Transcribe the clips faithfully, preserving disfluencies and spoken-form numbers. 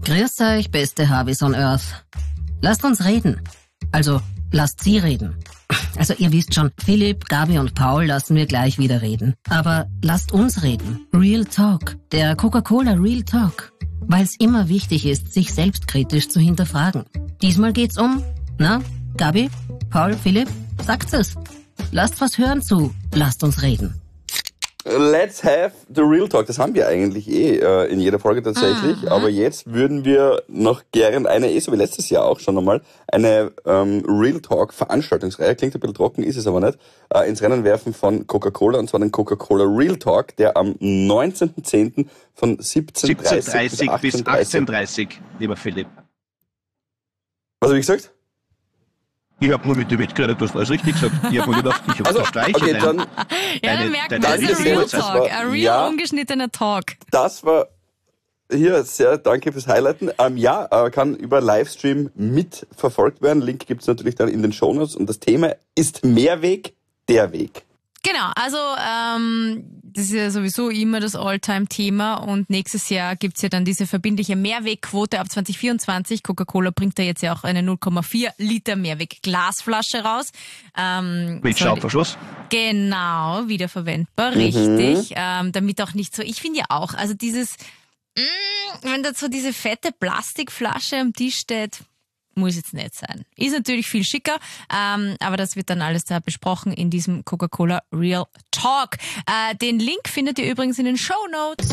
Grüß euch, beste Harvis on Earth. Lasst uns reden. Also, lasst sie reden. Also ihr wisst schon, Philipp, Gabi und Paul lassen wir gleich wieder reden. Aber lasst uns reden. Real Talk. Der Coca-Cola Real Talk. Weil es immer wichtig ist, sich selbstkritisch zu hinterfragen. Diesmal geht's um, na, Gabi, Paul, Philipp, sagt's es. Lasst was hören zu. Lasst uns reden. Let's have the real talk. Das haben wir eigentlich eh äh, in jeder Folge tatsächlich. Mhm. Aber jetzt würden wir noch gern eine, eh so wie letztes Jahr auch schon einmal, eine ähm, Real Talk Veranstaltungsreihe, klingt ein bisschen trocken, ist es aber nicht, äh, ins Rennen werfen von Coca-Cola, und zwar den Coca-Cola Real Talk, der am neunzehnten zehnten von siebzehn Uhr dreißig bis achtzehn Uhr dreißig, lieber Philipp. Was habe ich gesagt? Ich habe nur mit dir mitgeredet, du hast alles richtig gesagt. Ich habe mir gedacht, ich habe also, verstreiche okay, dein, dann, Ja, deine, dann merkt man, deine, das ist ein deine Real Uhrzeit. Talk, ein real ja, ungeschnittener Talk. Das war hier, sehr danke fürs Highlighten. Ähm, ja, äh, kann über Livestream mitverfolgt werden. Link gibt's natürlich dann in den Shownotes. Und das Thema ist Mehrweg, der Weg. Genau, also ähm, das ist ja sowieso immer das All-Time-Thema und nächstes Jahr gibt's ja dann diese verbindliche Mehrwegquote ab zwanzig vierundzwanzig. Coca-Cola bringt da jetzt ja auch eine null Komma vier Liter Mehrweg-Glasflasche raus. Ähm, Mit Schraubverschluss? Genau, wiederverwendbar, mhm. richtig. Ähm, damit auch nicht so, ich finde ja auch, also dieses, mh, wenn da so diese fette Plastikflasche am Tisch steht, muss jetzt nicht sein. Ist natürlich viel schicker, ähm, aber das wird dann alles da besprochen in diesem Coca-Cola Real Talk. Äh, den Link findet ihr übrigens in den Shownotes.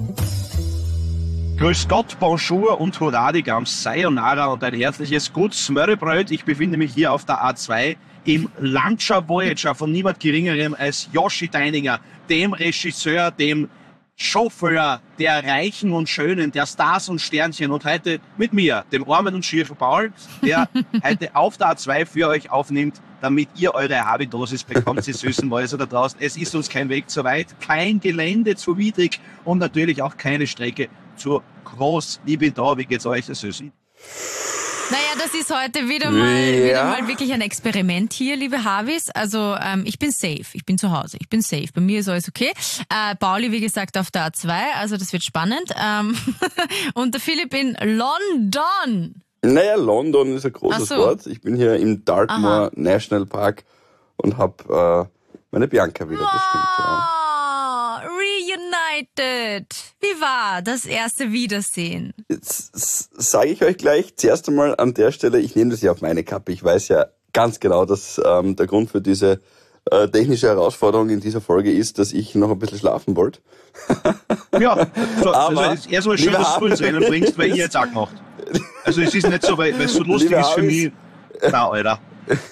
Grüß Gott, Bonjour und Hurra, die Gams, Sayonara und ein herzliches Gutes Mörrebröt. Ich befinde mich hier auf der A zwei im Lancia Voyager von niemand Geringerem als Yoshi Deininger, dem Regisseur, dem Chauffeur der Reichen und Schönen, der Stars und Sternchen, und heute mit mir, dem armen und schiefen Paul, der heute auf der A zwei für euch aufnimmt, damit ihr eure Habidosis bekommt, die süßen Mäuse da draußen. Es ist uns kein Weg zu weit, kein Gelände zu widrig und natürlich auch keine Strecke zu groß. Ich bin da, wie geht's euch, ihr Süßen? Naja, das ist heute wieder mal, ja. wieder mal wirklich ein Experiment hier, liebe Harvis. Also ähm, ich bin safe, ich bin zu Hause, ich bin safe. Bei mir ist alles okay. Äh, Pauli, wie gesagt, auf der A zwei, also das wird spannend. Ähm und der Philipp in London. Naja, London ist ein großes so. Wort. Ich bin hier im Dartmoor Aha. National Park und habe äh, meine Bianca wieder, das stimmt, ja. Reunited. Wie war das erste Wiedersehen? Jetzt sage ich euch gleich zuerst einmal an der Stelle, ich nehme das ja auf meine Kappe. Ich weiß ja ganz genau, dass ähm, der Grund für diese äh, technische Herausforderung in dieser Folge ist, dass ich noch ein bisschen schlafen wollte. Ja, so, Aber, also erstmal schön, dass du ins Rennen bringst, weil ich jetzt auch gemacht. Also es ist nicht so, weil es so lustig Liebe ist für Harvis, mich. Na, Alter.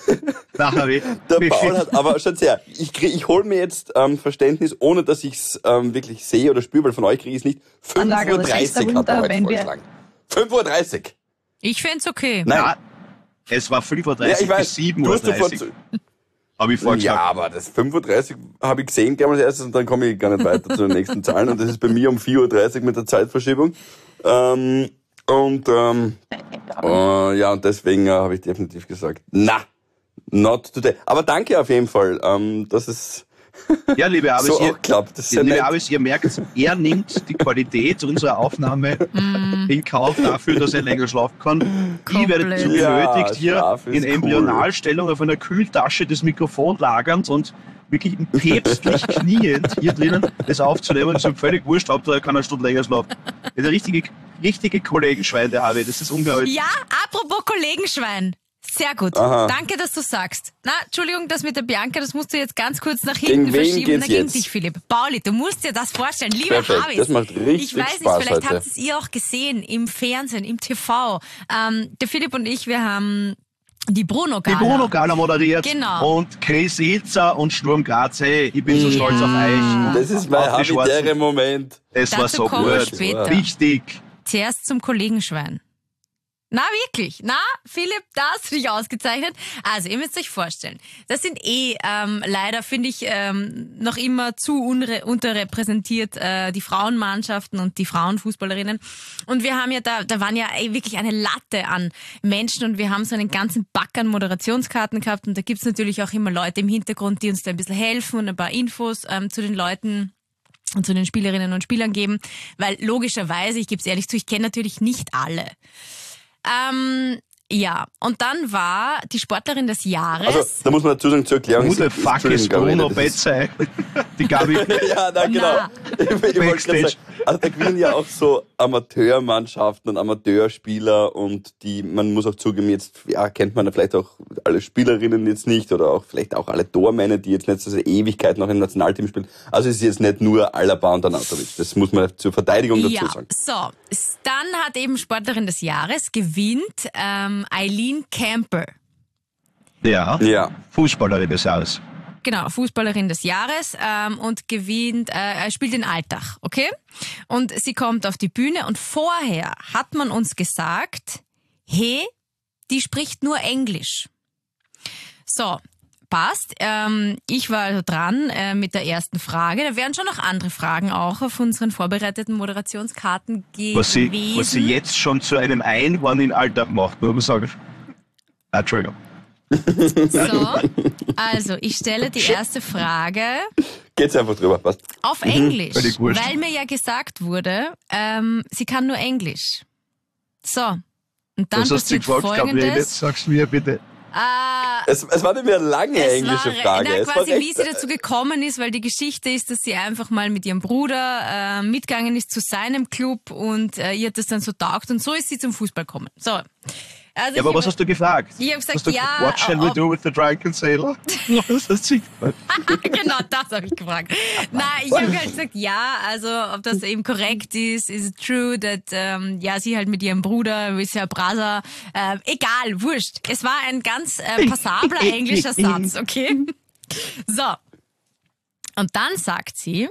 Na, wie. Der Paul hat, aber schaut her, ich, krieg, ich hole mir jetzt ähm, Verständnis, ohne dass ich es ähm, wirklich sehe oder spüre, weil von euch kriege ich es nicht. fünf Uhr dreißig hat er heute vorgeschlagen. fünf Uhr dreißig. Ich fänd's okay. Nein. Ja, es war fünf Uhr dreißig Ja, ich weiß, bis sieben du Uhr hast sofort dreißig. zu- Habe ich Ja, vorgeschlagen. aber das fünf Uhr dreißig habe ich gesehen, gleich mal als erstes, und dann komme ich gar nicht weiter zu den nächsten Zahlen. Und das ist bei mir um vier Uhr dreißig mit der Zeitverschiebung. Ähm, und ähm, äh, ja, und deswegen äh, habe ich definitiv gesagt, na, not today. Aber danke auf jeden Fall, ähm, dass es Ja, liebe Abis, so ihr, auch klappt. Das ist sehr liebe nett. Abis, ihr merkt, er nimmt die Qualität unserer Aufnahme in Kauf dafür, dass er länger schlafen kann. Ich werde Komplett. dazu Ja, genötigt, hier Schlaf ist in cool. Embryonalstellung auf einer Kühltasche das Mikrofon lagernd und wirklich päpstlich kniend hier drinnen das aufzunehmen. Das ist völlig wurscht, ob er kann eine Stunde länger schlafen. Das ist der richtige, richtige Kollegenschwein, der Harvey. Das ist unglaublich. Ja, apropos Kollegenschwein. Sehr gut. Aha. Danke, dass du sagst. Na, Entschuldigung, das mit der Bianca, das musst du jetzt ganz kurz nach Gegen hinten wen verschieben. geht's Na, gegen jetzt? dich, Philipp. Pauli, du musst dir das vorstellen. Liebe Perfekt, Harvis. das macht richtig Ich weiß Spaß nicht, vielleicht heute. habt es ihr auch gesehen im Fernsehen, im T V. Ähm, der Philipp und ich, wir haben die Bruno-Gala. Die Bruno-Gala moderiert. Genau. Und Chris Ilzer und Sturm Graz. Hey, ich bin so stolz auf euch. Das ist mein Auf die Schwarzen. habitäre Moment. Das war Dazu so kommen wir gut. später. Wichtig. Zuerst zum Kollegenschwein. Na, wirklich. Na, Philipp, da hast du dich ausgezeichnet. Also, ihr müsst euch vorstellen, das sind eh ähm, leider, finde ich, ähm, noch immer zu unre- unterrepräsentiert, äh, die Frauenmannschaften und die Frauenfußballerinnen. Und wir haben ja da, da waren ja ey, wirklich eine Latte an Menschen und wir haben so einen ganzen Back an Moderationskarten gehabt und da gibt's natürlich auch immer Leute im Hintergrund, die uns da ein bisschen helfen und ein paar Infos ähm, zu den Leuten zu den Spielerinnen und Spielern geben, weil logischerweise, ich gebe es ehrlich zu, ich kenne natürlich nicht alle. Ähm, ja, und dann war die Sportlerin des Jahres. Also, da muss man dazu sagen, zur Erklärung. Who the fuck is Bruno Betze? Die Gabi. Ja, na, genau. Na. Ich, ich wollte gerade sagen, also da gewinnen ja auch so Amateurmannschaften und Amateurspieler und die, man muss auch zugeben, jetzt ja, kennt man vielleicht auch alle Spielerinnen jetzt nicht oder auch vielleicht auch alle Tormänner, die jetzt nicht so Ewigkeit noch im Nationalteam spielen. Also es ist jetzt nicht nur Alaba und Arnautovic. Das muss man zur Verteidigung dazu Ja, sagen. so. Dann hat eben Sportlerin des Jahres gewinnt ähm, Eileen Camper. Ja, Ja. Fußballerin des Jahres. Genau, Fußballerin des Jahres ähm, und gewinnt, äh, spielt in Altach, okay? Und sie kommt auf die Bühne und vorher hat man uns gesagt, hey, die spricht nur Englisch. So, passt. Ähm, ich war also dran äh, mit der ersten Frage. Da werden schon noch andere Fragen auch auf unseren vorbereiteten Moderationskarten gewesen. Was sie, was sie jetzt schon zu einem Einhorn in Alltag macht, muss man sagen. Ah, Entschuldigung. So, also ich stelle die erste Frage Geht's einfach drüber, passt. auf Englisch, völlig wurscht. weil mir ja gesagt wurde, ähm, sie kann nur Englisch. So, und dann Was hast du passiert gefragt, Gabriele? Folgendes. Sag's mir bitte. Äh, Es, es war nicht mehr eine lange es englische war, Frage. Na, es war quasi, recht, wie sie dazu gekommen ist, weil die Geschichte ist, dass sie einfach mal mit ihrem Bruder äh, mitgegangen ist zu seinem Club und äh, ihr hat das dann so taugt und so ist sie zum Fußball gekommen. So. Also Ja, aber ich was hab- hast du gefragt? Ich hab gesagt, hast du, ja, What shall we ob- do with the drunken sailor? Was hast du gefragt? Genau, das habe ich gefragt. Nein, ich habe halt gesagt, ja, also ob das eben korrekt ist, is it true, that, ähm, ja, sie halt mit ihrem Bruder, with her brother, äh, egal, wurscht. Es war ein ganz äh, passabler englischer Satz, okay? So. Und dann sagt sie,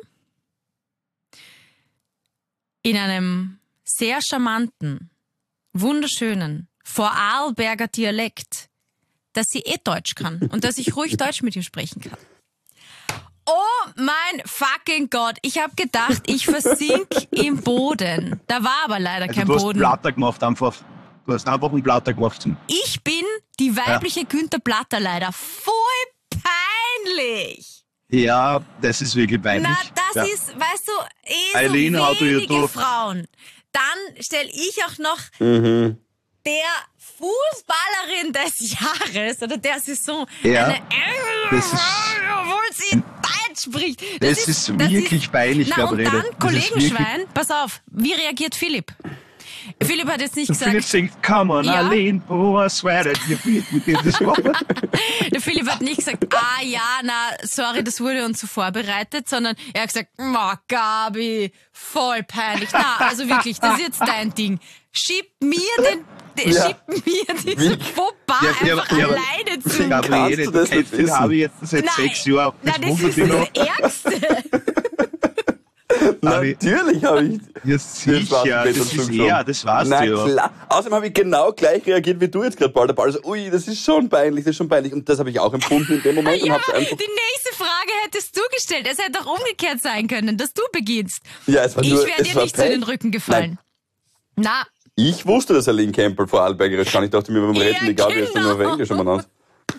in einem sehr charmanten, wunderschönen, Vorarlberger Dialekt, dass sie eh Deutsch kann und dass ich ruhig Deutsch mit ihr sprechen kann. Oh mein fucking Gott, ich habe gedacht, ich versink im Boden. Da war aber leider Also kein du hast Boden. Blatter gemacht einfach. Du hast einfach einen Blatter gemacht. Ich bin die weibliche Günther Platter leider. Voll peinlich. Ja, das ist wirklich peinlich. Na, das ja. ist, weißt du, eh Eileen, so how do you wenige do? Frauen. Dann stelle ich auch noch Mhm. der Fußballerin des Jahres oder der Saison Ja, eine das ist- obwohl sie Deutsch spricht. Das ist wirklich peinlich, Na, und Gabriele. dann, Das ist Kollegenschwein, pass auf, wie reagiert Philipp? Philipp hat jetzt nicht Philipp gesagt, singt, come on, Ja. Eileen, oh, I swear that you beat with this woman. der Philipp hat nicht gesagt, ah ja, na, sorry, das wurde uns so vorbereitet, sondern er hat gesagt, ma, Gabi, voll peinlich. Na, also wirklich, das ist jetzt dein Ding. Schieb mir den, den Ja. schieb mir diesen Fauxpas Ja, ja, einfach ja, aber- alleine zu. Gabriele, du du das kennst nicht den Harvey jetzt seit Nein, sechs Jahren. na, Das das wundert ist mich noch. das Ärgste. Harvey, Natürlich habe ich... ja, Das sicher, war's das nicht ist schon er, das war's Na ja. klar. Außerdem habe ich genau gleich reagiert, wie du jetzt gerade, Paul. Der Paul so, ui, das ist schon peinlich, das ist schon peinlich. Und das habe ich auch empfunden in dem Moment und Ja, habe es einfach... die nächste Frage hättest du gestellt. Es hätte auch umgekehrt sein können, dass du beginnst. Ja, es war Ich nur, wäre es dir war nicht zu den Pech. Rücken gefallen. Na, Ich wusste, dass Aline Campbell vor Arlbergerisch kann. Ich dachte mir beim Ja, Reden, die Gabi ist dann nur auf genau. Englisch umeinander.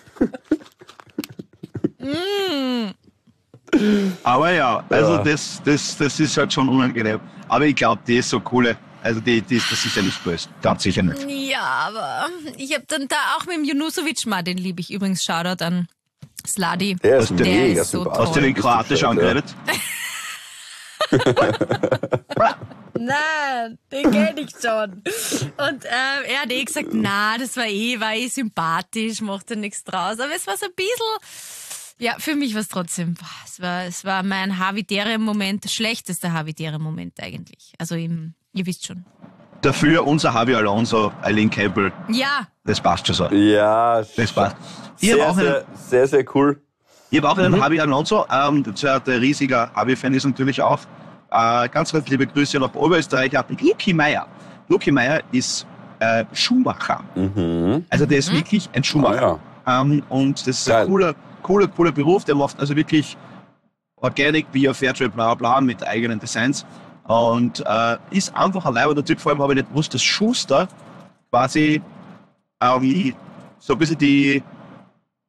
Aber ja, also Ja. Das, das, das ist halt schon unangenehm. Aber ich glaube, die ist so coole. Also die, die ist das sicher nicht böse. Ganz sicher nicht. ja, aber ich habe dann da auch mit dem Junusovic mal, den liebe ich übrigens, Shoutout an Sladi. Der ist Der mega ist so sympathisch. Hast du den Kroatisch Ja. angeredet? Nein, den kenne ich schon. Und ähm, er hat eh gesagt, na, das war eh, war eh sympathisch, macht ja nichts draus. Aber es war so ein bisschen, ja, für mich war es trotzdem, boah, es war, es war mein Havidere-Moment, der schlechteste Havidere-Moment eigentlich. Also im, ihr wisst schon. Dafür unser Javi Alonso, Eileen Campbell. Ja, Das passt schon so. Ja, Das passt. Ich habe sehr, auch einen, sehr, sehr, sehr cool. ich hab auch einen Javi Alonso. Ähm, der, der riesiger Javi-Fan ist natürlich auch. Äh, ganz, ganz liebe Grüße nach Oberösterreich. Ja, Luki Meier. Luki Meier ist äh, Schuhmacher. Mhm. Also der ist wirklich ein Schuhmacher. Ah, ähm, und das ist Geil. ein cooler, cooler, cooler Beruf. Der macht also wirklich Organic, Bio, Fairtrade, bla bla mit eigenen Designs. Und äh, ist einfach ein leibender Typ. Vor allem habe ich nicht gewusst, dass Schuster quasi ähm, so ein bisschen die,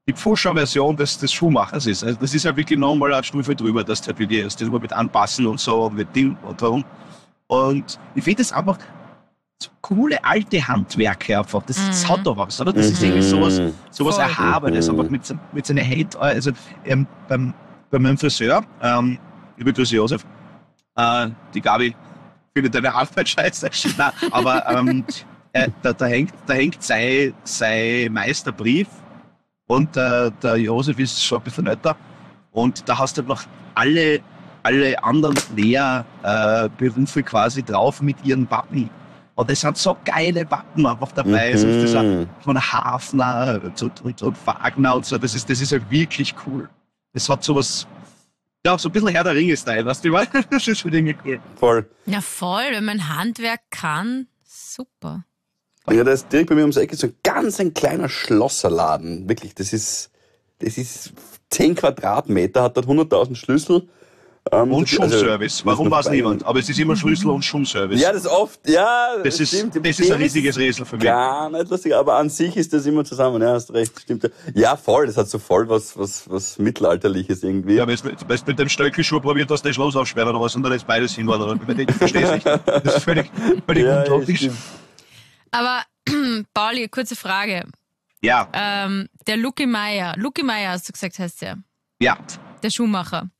die Pfuscher-Version des, des Schuhmachers ist. Also das ist halt wirklich nochmal eine Stufe drüber, dass halt wirklich ist, das immer mit anpassen und so, und mit Ding und warum. Und ich finde das einfach so coole alte Handwerke einfach. Das, das hat doch was, oder? Das ist irgendwie sowas, sowas Voll. Erhabenes, einfach mit, mit seiner Hate. Also ähm, beim, bei meinem Friseur, ähm, liebe Grüße Josef, äh, die Gabi findet deine Arbeit scheiße, nein, aber ähm, äh, da, da hängt, da hängt sein, sein Meisterbrief und äh, der Josef ist schon ein bisschen älter und da hast du noch alle, alle anderen Lehrberufe äh, quasi drauf mit ihren Wappen. Und das sind so geile Wappen einfach dabei. Mhm. So, das ist von Hafner zu, zu Wagner und so. Das ist, das ist halt wirklich cool. Das hat sowas, ja, so ein bisschen Herr der Ringe-Style, weißt du, das ist schon irgendwie cool. Voll. Ja, voll, wenn man Handwerk kann, super. Ja, da ist direkt bei mir ums Eck so ein ganz ein kleiner Schlosserladen. Wirklich, das ist, das ist zehn Quadratmeter, hat dort hunderttausend Schlüssel. Ähm, Und das- Schumservice. also, Warum das weiß ist noch niemand? Aber es ist immer Schlüssel und Schumservice. Ja, das ist oft, ja, das ist, stimmt. das ist ein riesiges Rätsel für mich. Gar nicht lustig, aber an sich ist das immer zusammen, ja, hast recht, stimmt. Ja, voll, das hat so voll was, was, was Mittelalterliches irgendwie. Ja, wenn du mit, mit dem Stöckelschuh probiert hast, das Schloss aufsperren oder was, und dann ist beides hin, oder? Ich verstehe es nicht. Das ist völlig, völlig Ja, unlogisch. stimmt. Aber, Pauli, kurze Frage. Ja, Ähm, der Lucky Meier, Lucky Meier hast du gesagt, heißt der, ja. der Schuhmacher.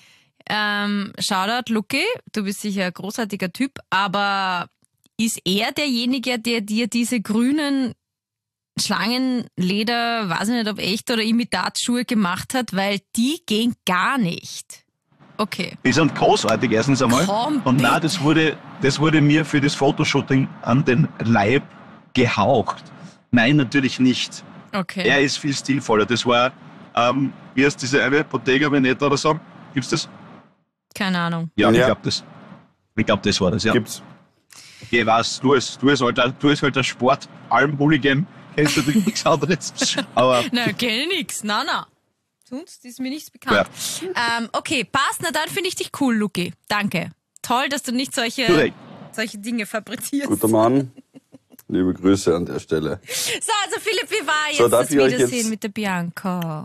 Ähm, Shoutout, Lucky, du bist sicher ein großartiger Typ, aber ist er derjenige, der dir diese grünen Schlangenleder, weiß ich nicht, ob echt oder Imitatschuhe gemacht hat, weil die gehen gar nicht. Okay. Die sind großartig, erstens einmal. Komm, Und nein, das wurde, das wurde mir für das Fotoshooting an den Leib gehaucht. Nein, natürlich nicht. Okay. Er ist viel stilvoller. Das war, ähm, wie heißt diese eine, Bottega Veneta oder so? Gibt's das? Keine Ahnung. Ja, ich Ja. glaube, das, ich glaub, das war das, ja. Gibt's. Ich weiß, du als, du als alter, du als alter Sport-Alm-Hooligan kennst natürlich nichts anderes. Aber Na, kenne ich nix. Na, na. Sonst ist mir nichts bekannt. Ähm, okay, passt. Na, dann finde ich dich cool, Luki. Danke. Toll, dass du nicht solche, korrekt. solche Dinge fabrizierst. Guter Mann. Liebe Grüße an der Stelle. So, also Philipp, wie war jetzt So, darf das ich euch Wiedersehen jetzt- mit der Bianca?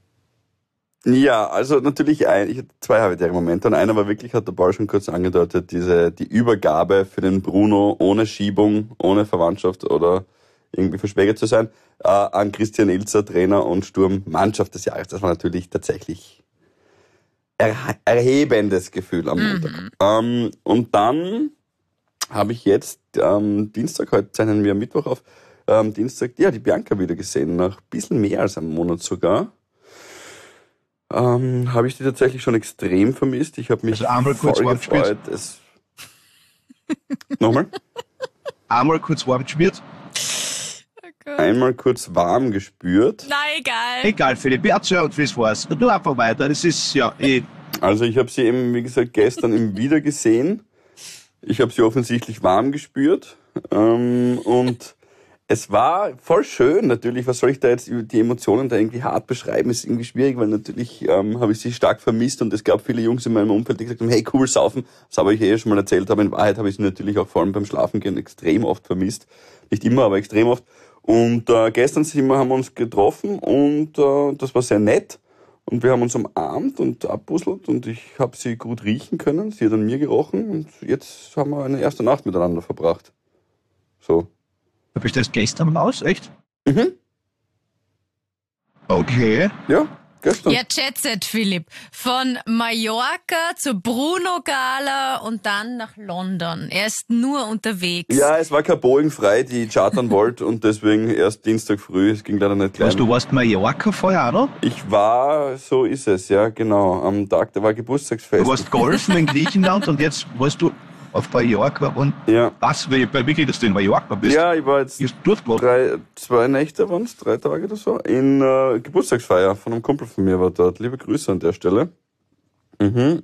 Ja, also natürlich, ein, ich hatte zwei habitäre Momente und einer war wirklich, hat der Paul schon kurz angedeutet, diese, die Übergabe für den Bruno ohne Schiebung, ohne Verwandtschaft oder irgendwie verschwägert zu sein, äh, an Christian Ilzer, Trainer und Sturm Mannschaft des Jahres. Das war natürlich tatsächlich erhe- erhebendes Gefühl am Montag. Ähm, und dann habe ich jetzt ähm, Dienstag, heute zeichnen wir am Mittwoch auf, ähm, Dienstag, ja, die Bianca wieder gesehen, nach ein bisschen mehr als einem Monat sogar. Ähm, habe ich die tatsächlich schon extrem vermisst. Ich habe mich Also einmal kurz voll warm gefreut. Es Nochmal? einmal kurz warm geschmiert. Einmal kurz warm gespürt. Na, egal. Egal, Philipp, erzähl und wie's war's. Du einfach weiter. Das ist, ja, eh. Also ich habe sie eben, wie gesagt, gestern eben wieder gesehen. Ich habe sie offensichtlich warm gespürt. Ähm, und es war voll schön natürlich. Was soll ich da jetzt über die Emotionen da irgendwie hart beschreiben? Ist irgendwie schwierig, weil natürlich ähm, habe ich sie stark vermisst und es gab viele Jungs in meinem Umfeld, die gesagt haben, hey, cool, saufen. Das habe ich eh schon mal erzählt, aber in Wahrheit habe ich sie natürlich auch vor allem beim Schlafengehen extrem oft vermisst. Nicht immer, aber extrem oft. Und äh, gestern sind wir, haben wir uns getroffen und äh, das war sehr nett. Und wir haben uns umarmt und abbuselt und ich habe sie gut riechen können. Sie hat an mir gerochen und jetzt haben wir eine erste Nacht miteinander verbracht. So. Du bist das gestern raus, echt? Mhm. Okay. Ja, gestern. Ja, Jetset, Philipp. Von Mallorca zur Bruno-Gala und dann nach London. Er ist nur unterwegs. Ja, es war kein Boeing frei, die ich chartern wollte und deswegen erst Dienstag früh. Es ging leider nicht gleich. Was, du warst Mallorca vorher, oder? Ich war, so ist es, ja, genau. Am Tag, da war Geburtstagsfest. Du warst golfen in Griechenland und jetzt warst du auf Mallorca und Ja. was, weil bei wirklich, dass du in Mallorca bist. Ja, ich war jetzt Ist durchgemacht. drei, zwei Nächte waren es, drei Tage oder so, in äh, Geburtstagsfeier von einem Kumpel von mir war dort. Liebe Grüße an der Stelle. Mhm.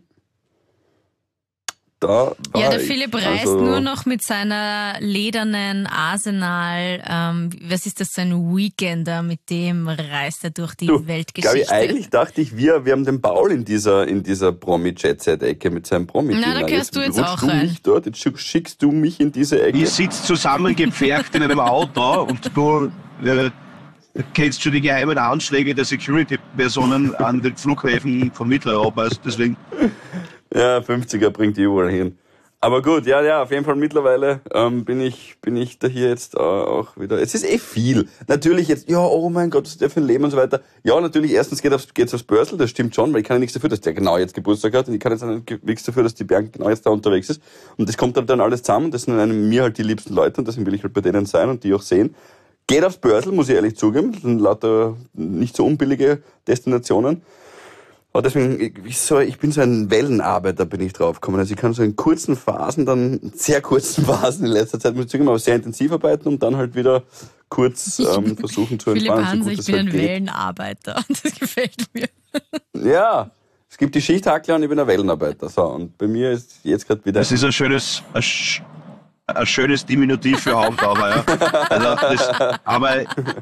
Da war Ja, der ich, Philipp reist also, nur noch mit seiner ledernen Arsenal. Ähm, was ist das, so ein Weekender? Mit dem reist er durch die Du, Gabi, Weltgeschichte. eigentlich dachte ich, wir, wir haben den Paul in dieser, in dieser Promi-Jet-Set-Ecke mit seinem promi Na, da gehörst du jetzt rutschst auch du rein. mich dort, jetzt schick- schickst du mich in diese Ecke. Ich sitze zusammengepfercht in einem Auto und du, äh, kennst du die geheimen Anschläge der Security-Personen an den Flughäfen von Mitteleuropa, also deswegen. Ja, fünfziger bringt die überall hin. Aber gut, ja, ja, auf jeden Fall mittlerweile ähm, bin ich bin ich da hier jetzt äh, auch wieder. Es ist eh viel. Natürlich jetzt, ja, oh mein Gott, was ist der für ein Leben und so weiter. Ja, natürlich, erstens geht aufs, geht's aufs Börsel, das stimmt schon, weil ich kann ja nichts dafür, dass der genau jetzt Geburtstag hat und ich kann jetzt auch nichts dafür, dass die Bianca genau jetzt da unterwegs ist. Und das kommt halt dann alles zusammen, das sind einem, mir halt die liebsten Leute und deswegen will ich halt bei denen sein und die auch sehen. Geht aufs Börsel, muss ich ehrlich zugeben, das sind lauter nicht so unbillige Destinationen. Aber deswegen, ich, so, ich bin so ein Wellenarbeiter, bin ich draufgekommen. Also ich kann so in kurzen Phasen, dann sehr kurzen Phasen in letzter Zeit, muss ich zugeben, aber sehr intensiv arbeiten und dann halt wieder kurz ähm, versuchen zu Philipp entspannen. Hanse, so ich gut bin halt ein geht. Wellenarbeiter. Das gefällt mir. Ja, es gibt die Schichthackler und ich bin ein Wellenarbeiter. So, und bei mir ist jetzt gerade wieder... Das ist ein schönes, ein, sch- ein schönes Diminutiv für Hauptauber, ja. Also das, aber,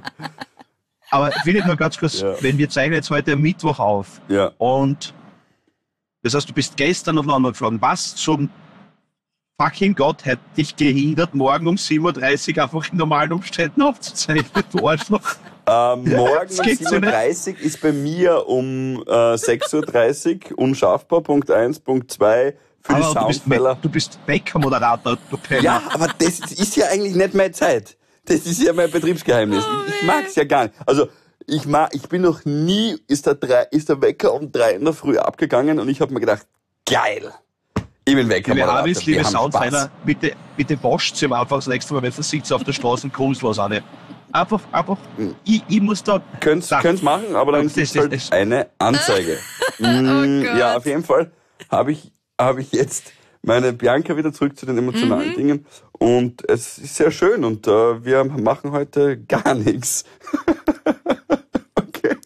aber Philipp, nur ganz kurz, Ja. wenn wir zeichnen jetzt heute Mittwoch auf Ja. und das heißt, du bist gestern nach London geflogen, was zum fucking Gott hat dich gehindert, morgen um sieben Uhr dreißig einfach in normalen Umständen aufzuzeichnen, du Arschloch. Ähm, morgen Das um gibt's sieben Uhr ja dreißig ist bei mir um äh, sechs Uhr dreißig unschaffbar, Punkt eins, Punkt zwei für die Aber du bist, Soundfäller. du bist Bäcker-Moderator, du Penner. Ja, aber das ist ja eigentlich nicht meine Zeit. Das ist ja mein Betriebsgeheimnis. Ich, ich mag's ja gar nicht. Also, ich mag, ich bin noch nie, ist der, drei, ist der Wecker um drei in der Früh abgegangen und ich habe mir gedacht, geil. Ich bin Wecker. Liebe Moderator. Harvis, liebe Wir haben Soundfinder, Spaß. bitte, bitte wascht sie einfach das nächste Mal, wenn du sitzt auf der Straße und kunstlos an. Einfach, einfach, ich, ich muss da... Könnt's, Sag- könnt's machen, aber dann Das- gibt's das- halt das- eine Anzeige. Mm, Gott. ja, auf jeden Fall habe ich, habe ich jetzt meine Bianca wieder zurück zu den emotionalen Dingen und es ist sehr schön und äh, wir machen heute gar nichts. Okay.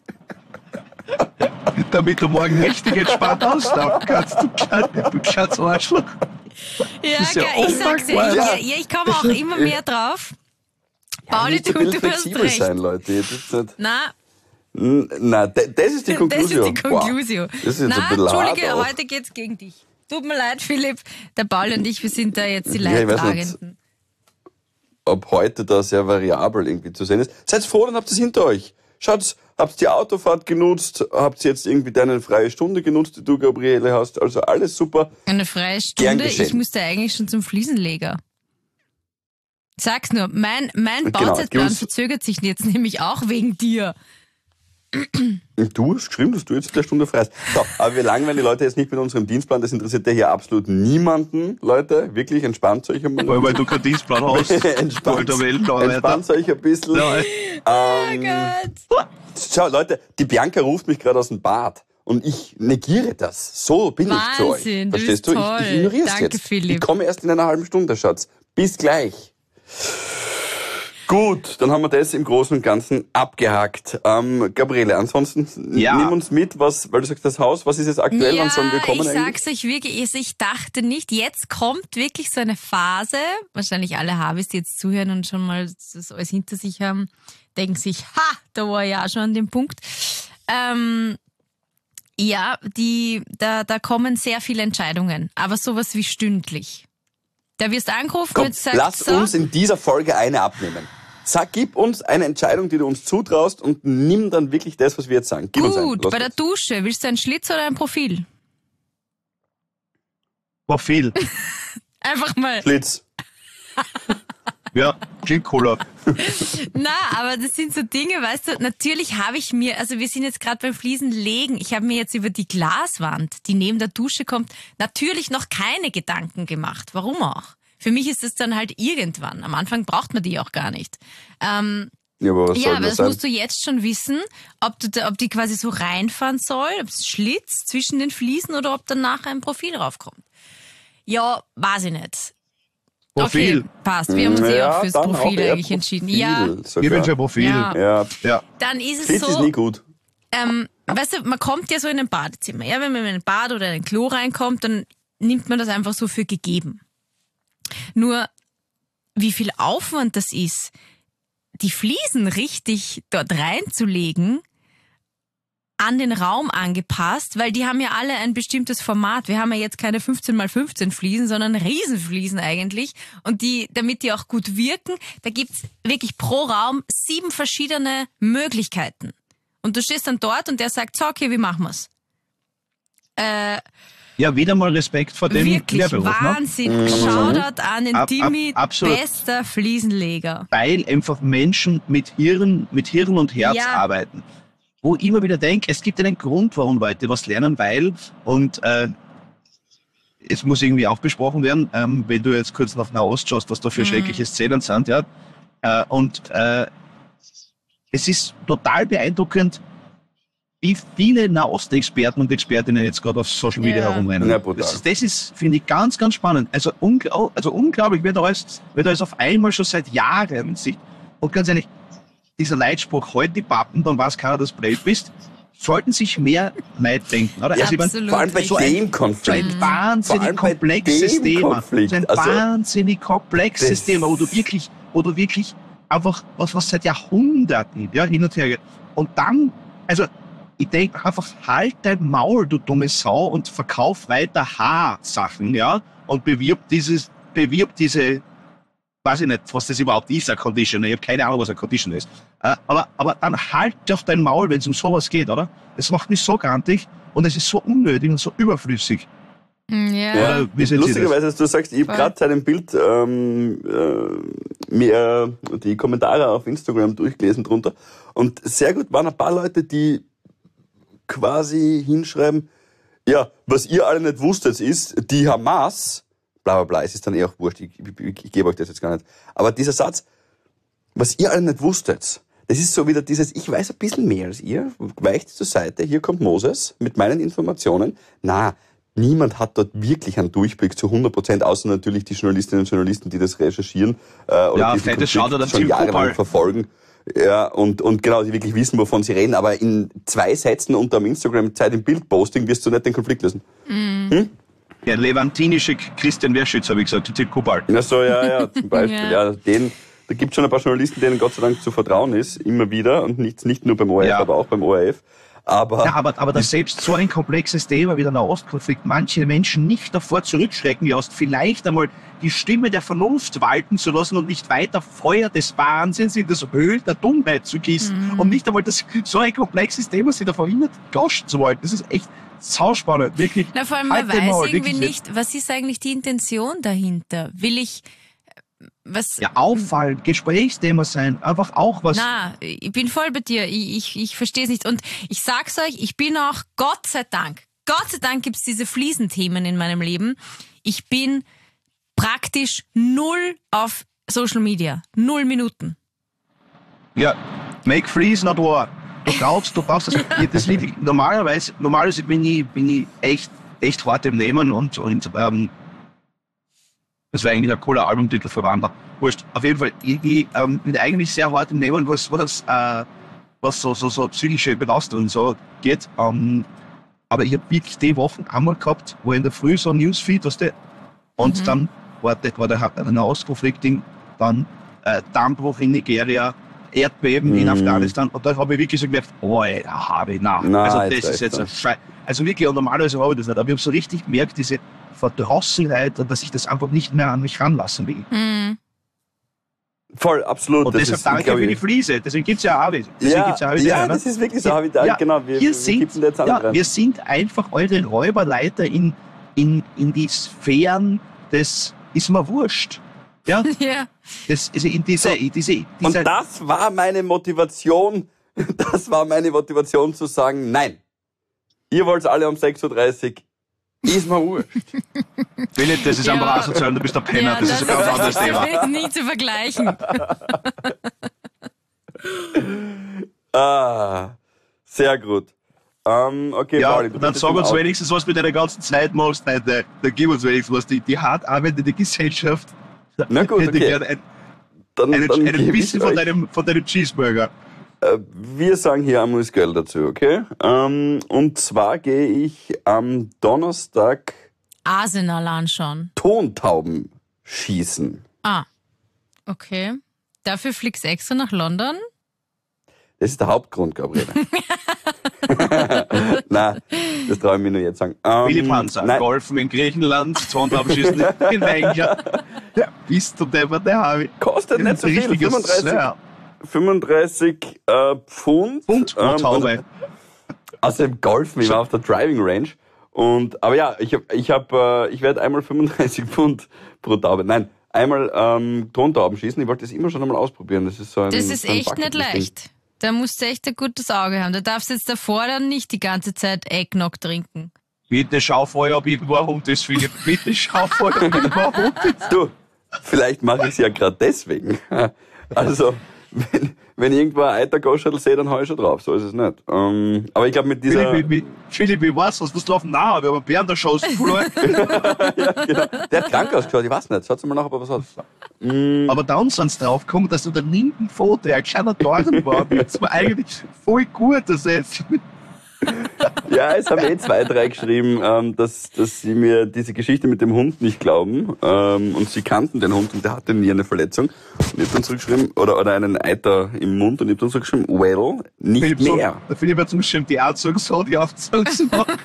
Damit du morgen richtig entspannt auslaufen kannst, du kleines du kleines Arschloch. Ja, ist ja geil, ich sag's dir, unfassbar. ja, ja, ich komme auch immer mehr drauf. Pauli, Nicht so du, ein du bisschen hast flexibel recht. sein, Leute. Jetzt ist nicht, Na, N- na, de- das ist die das Konklusion. ist die Conclusio. Wow. Das ist jetzt Na, ein bisschen Entschuldige, hart auch. heute geht's gegen dich. Tut mir leid, Philipp. Der Paul und ich, wir sind da jetzt die Ja, ich weiß nicht. Leidtragenden. Ob heute da sehr variabel irgendwie zu sehen ist. Seid froh, dann habt ihr es hinter euch. Schaut, habt die Autofahrt genutzt, habt jetzt irgendwie deine freie Stunde genutzt, die du, Gabriele, hast. Also alles super. Eine freie Gern Stunde, geschehen. ich musste eigentlich schon zum Fliesenleger. Sag's nur, mein, mein Genau, Bauzeitplan gib's- verzögert sich jetzt nämlich auch wegen dir. Und du hast geschrieben, dass du jetzt in der Stunde frei hast. So, aber wir langweilen die Leute jetzt nicht mit unserem Dienstplan. Das interessiert ja hier absolut niemanden, Leute. Wirklich, entspannt euch einmal. Weil, weil du keinen Dienstplan hast. entspannt, Alter Weltenarbeiter. entspannt euch ein bisschen. Ja, Ähm, Gott. schau, Leute, die Bianca ruft mich gerade aus dem Bad. Und ich negiere das. So bin ich zu euch. Wahnsinn, du Verstehst bist du? toll. Ich, ich ignoriere es Danke, jetzt. Philipp. Ich komme erst in einer halben Stunde, Schatz. Bis gleich. Gut, dann haben wir das im Großen und Ganzen abgehakt. Ähm, Gabriele, ansonsten Ja. nimm uns mit, was, weil du sagst, das Haus, was ist jetzt aktuell, Ja, wann sollen wir kommen ich eigentlich? sag's euch wirklich, also ich dachte nicht, jetzt kommt wirklich so eine Phase, wahrscheinlich alle Harvis, die jetzt zuhören und schon mal das alles hinter sich haben, denken sich, ha, da war ich ja schon an dem Punkt. Ähm, ja, die, da, da kommen sehr viele Entscheidungen, aber sowas wie stündlich. Da wirst du angerufen Komm, und sagst, lass so, uns in dieser Folge eine abnehmen. Sag, gib uns eine Entscheidung, die du uns zutraust und nimm dann wirklich das, was wir jetzt sagen. Gib uns eine. gut, Los bei der geht's. Dusche, willst du ein Schlitz oder ein Profil? Profil. Einfach mal. Schlitz. Ja, klingt cooler. Na, aber das sind so Dinge, weißt du, natürlich habe ich mir, also wir sind jetzt gerade beim Fliesenlegen, ich habe mir jetzt über die Glaswand, die neben der Dusche kommt, natürlich noch keine Gedanken gemacht. Warum auch? Für mich ist es dann halt irgendwann. Am Anfang braucht man die auch gar nicht. Ähm, Ja, aber was ja, soll aber das das sein? musst du jetzt schon wissen, ob, du da, ob die quasi so reinfahren soll, ob es Schlitz zwischen den Fliesen oder ob dann nachher ein Profil raufkommt. Ja, weiß ich nicht. Profil. Okay, passt. Wir haben uns eh Ja, auch fürs dann Profil eher eigentlich entschieden. Profil Ja, sogar. Ich bin für Profil. Ja. Ja, Ja. dann ist es Schlitz so. ist nie gut. Ähm, weißt du, man kommt ja so in ein Badezimmer. Ja, wenn man in ein Bad oder in ein Klo reinkommt, dann nimmt man das einfach so für gegeben. Nur, wie viel Aufwand das ist, die Fliesen richtig dort reinzulegen, an den Raum angepasst, weil die haben ja alle ein bestimmtes Format. Wir haben ja jetzt keine fünfzehn mal fünfzehn Fliesen, sondern Riesenfliesen eigentlich. Und die, damit die auch gut wirken, da gibt's wirklich pro Raum sieben verschiedene Möglichkeiten. Und du stehst dann dort und der sagt, so, okay, wie machen wir's? Äh, Ja, wieder mal Respekt vor dem wirklich Lehrberuf. Wahnsinn. Ne? Shoutout an den Ab- Timmy, ab- absolut. bester Fliesenleger. Weil einfach Menschen mit Hirn, mit Hirn und Herz Ja. arbeiten. Wo ich immer wieder denke, es gibt einen Grund, warum Leute was lernen, weil, und äh, es muss irgendwie auch besprochen werden, ähm, wenn du jetzt kurz nach Nahost schaust, was da für Mhm. schreckliche Szenen sind, ja. Äh, und äh, es ist total beeindruckend, wie viele Nahost-Experten und Expertinnen jetzt gerade auf Social Media Ja. herumrennen. Ja, brutal. das, ist- das ist, finde ich, ganz, ganz spannend. Also, ungl also unglaublich, wer da alles, wer da alles auf einmal schon seit Jahren sieht. Und ganz ehrlich, dieser Leitspruch, halt die Pappen, dann weiß keiner, dass du blöd bist, sollten sich mehr Leute denken. Oder? Ja, Also, ich mein, absolut. Vor allem bei So ein- dem so Konflikt. ein wahnsinnig Vor allem bei komplexes dem Thema. Konflikt. So ein Also, wahnsinnig komplexes das- Thema, wo du wirklich, wo du wirklich einfach was, was seit Jahrhunderten, ja, hin und her geht. Und dann, also, ich denke einfach, halt dein Maul, du dumme Sau, und verkauf weiter Haarsachen, ja, und bewirb dieses, bewirb diese, weiß ich nicht, was das überhaupt ist, ein Conditioner. Ich habe keine Ahnung, was ein Conditioner ist. Äh, aber, aber dann halt auf dein Maul, wenn es um sowas geht, oder? Das macht mich so grantig und es ist so unnötig und so überflüssig. Ja. Ja, Oder wie seht ihr lustigerweise, dass du sagst, ich habe Voll. gerade seit dem Bild ähm, äh, mir die Kommentare auf Instagram durchgelesen drunter und sehr gut waren ein paar Leute, die quasi hinschreiben, ja, was ihr alle nicht wusstet ist, die Hamas, bla bla bla, es ist dann eh auch wurscht, ich, ich, ich, ich gebe euch das jetzt gar nicht, aber dieser Satz, was ihr alle nicht wusstet, das ist so wieder dieses, ich weiß ein bisschen mehr als ihr, weicht zur Seite, hier kommt Moses mit meinen Informationen. Na, niemand hat dort wirklich einen Durchblick zu hundert Prozent, außer natürlich die Journalistinnen und Journalisten, die das recherchieren äh, oder Ja, diesen fettes Konflikt Shoutout an schon Tim jahrelang Kopal. verfolgen. Ja, und, und genau, die wirklich wissen, wovon sie reden, aber in zwei Sätzen unter dem Instagram-Zeit im Bild-Posting wirst du nicht den Konflikt lösen. Der levantinische Christian Werschütz, habe ich gesagt, Tim Kopal. Ja, so, ja, ja, zum Beispiel, Ja. ja, den, da gibt schon ein paar Journalisten, denen Gott sei Dank zu vertrauen ist, immer wieder, und nicht, nicht nur beim O R F, Ja. aber auch beim O R F. Aber, Ja, aber, aber dass selbst so ein komplexes Thema wie der Nahostkonflikt manche Menschen nicht davor zurückschrecken lässt, vielleicht einmal die Stimme der Vernunft walten zu lassen und nicht weiter Feuer des Wahnsinns in das Öl der Dummheit zu gießen. Mhm. Und nicht einmal das, so ein komplexes Thema sich da verhindert, gaschen zu wollen. Das ist echt sauspannend, wirklich. Na, vor allem, man Halt den weiß Maul, irgendwie wirklich. nicht, was ist eigentlich die Intention dahinter? Will ich, was, Ja, auffallend, Gesprächsthema sein, einfach auch was. na, ich bin voll bei dir, ich, ich, ich verstehe es nicht. Und ich sag's euch, ich bin auch, Gott sei Dank, Gott sei Dank gibt's diese Fliesenthemen in meinem Leben. Ich bin praktisch null auf Social Media. Null Minuten. Ja, make freeze not war. Du brauchst, du brauchst das. Ja, das liebe ich. Normalerweise, normalerweise bin ich, bin ich echt, echt hart im Nehmen und, und ähm, das war eigentlich ein cooler Albumtitel für Wander. Wurscht. Auf jeden Fall, ich, ich ähm, bin eigentlich sehr hart im Nehmen, was, was, äh, was so, so, so psychische Belastung und so geht. Ähm, aber ich habe wirklich die Wochen einmal gehabt, wo in der Früh so ein Newsfeed, weißt du, und Mhm. dann war, das war der Nahostkonflikt-Ding, dann äh, Dammbruch in Nigeria, Erdbeben in Mhm. Afghanistan, und da habe ich wirklich so gedacht, oh, ey, habe ich, na. Na, also jetzt das ist jetzt ein reicht's Scheiß. Also wirklich, und normalerweise habe ich das nicht, aber ich habe so richtig gemerkt, diese Verdrossenheit, dass ich das einfach nicht mehr an mich ranlassen will. Hm. voll, absolut. Und das deshalb ist, danke glaub für ich- die Fliese, deswegen gibt's ja auch wieder. Deswegen Ja, gibt's ja, auch wieder ja, eine. das ist wirklich so, habe ich da, Ja, genau, wir, wir wir sind, kippen da jetzt an ja, rein. wir sind einfach eure Räuberleiter in, in, in die Sphären des, ist mir wurscht. Ja, Ja. das, also in diese, in diese, Und diese das war meine Motivation, das war meine Motivation zu sagen, nein, ihr wollt alle um sechs Uhr dreißig, ist mir wurscht. Philipp, das ist Ja. einfach asozial, du bist der Penner, Ja, das, ist ein ganz anderes das Thema. ist nie zu vergleichen. Ah, sehr gut. Ähm, okay, Ja, Pauli, du dann bist sag jetzt im uns Auto. wenigstens, was du mit deiner ganzen Zeit machst heute. Dann gib uns wenigstens was. Die, die hart arbeitende Gesellschaft Na gut, hätte okay. gerne ein, Dann, einen, dann einen gebe bisschen ich von euch- deinem, von deinem Cheeseburger. Äh, Wir sagen hier Amüsgeld dazu, okay? Ähm, und zwar gehe ich am Donnerstag Arsenal anschauen. Tontauben schießen. Ah, okay. Dafür fliegst du extra nach London? Das ist der Hauptgrund, Gabriele. Nein, das traue ich mir nur jetzt sagen. Ähm, Philipp Hanser, nein. Golfen in Griechenland, Zontabschießen in Wengler. Ja, bist du deppert, der Harvey. Kostet nicht so viel, fünfunddreißig, ja. fünfunddreißig äh, Pfund. Pfund pro ähm, Taube. Außerdem Golfen, ich war auf der Driving Range. Und, aber ja, ich hab, ich hab, äh, ich werde einmal fünfunddreißig Pfund pro Taube. Nein, einmal ähm, Tontauben schießen. Ich wollte das immer schon einmal ausprobieren. Das ist so ein, Das ist so ein echt nicht Bucketlist-Ding. leicht. Da musst du echt ein gutes Auge haben. Da darfst du jetzt davor dann nicht die ganze Zeit Eggnog trinken. Bitte schau vorher, ob ich warum das, Philipp. Bitte schau vorher, ob ich warum das. Du, vielleicht mache ich es ja gerade deswegen. Also, wenn, wenn ich irgendwo ein Eitergoschel sehe, dann hau ich schon drauf. So ist es nicht. Ähm, aber ich glaube, mit dieser... Philipp, ich, Philipp, ich weiß, was du laufen nah, wir haben einen Bär in der Schoß verloren. ja, genau. Der hat krank ausgeschaut, ich weiß nicht. Schaut mal nach, ob er was hat. Mm. Aber dann sind sie draufgekommen, dass du der linken Pfote ein kleiner Dorn war. Das war eigentlich voll gut, das jetzt. Ja, es haben eh zwei, drei geschrieben, ähm, dass, dass sie mir diese Geschichte mit dem Hund nicht glauben. Ähm, und sie kannten den Hund und der hatte nie eine Verletzung. Und ich hab dann zurückgeschrieben, oder, oder einen Eiter im Mund, und ich hab dann zurückgeschrieben, well, nicht Philipp mehr. So, der Philipp hat zum Beispiel die Art so gesagt, die Aufzug zu machen.